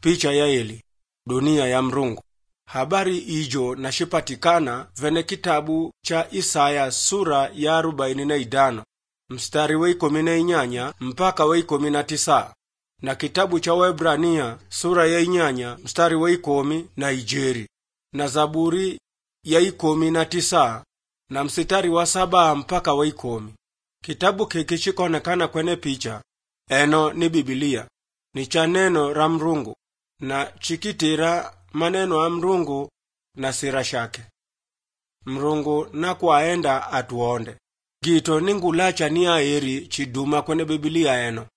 picha ya eli dunia ya mrungu. Habari ijo nashipatikana vene kitabu cha Isaya sura ya 45 mstari wa 18 mpaka wa 19, na kitabu cha Waebrania sura ya 8 mstari wa 10 na Zaburi ya 19 na mstari wa 7 mpaka wa 10. Kitabu kikishikoonekana kwenye picha eno ni Biblia, ni cha neno la mrungu na chikitira maneno ya mrungu na sira shake. Mrungu na kwaenda atuonde gito ningulacha ni aeri chiduma kwenye Biblia eno.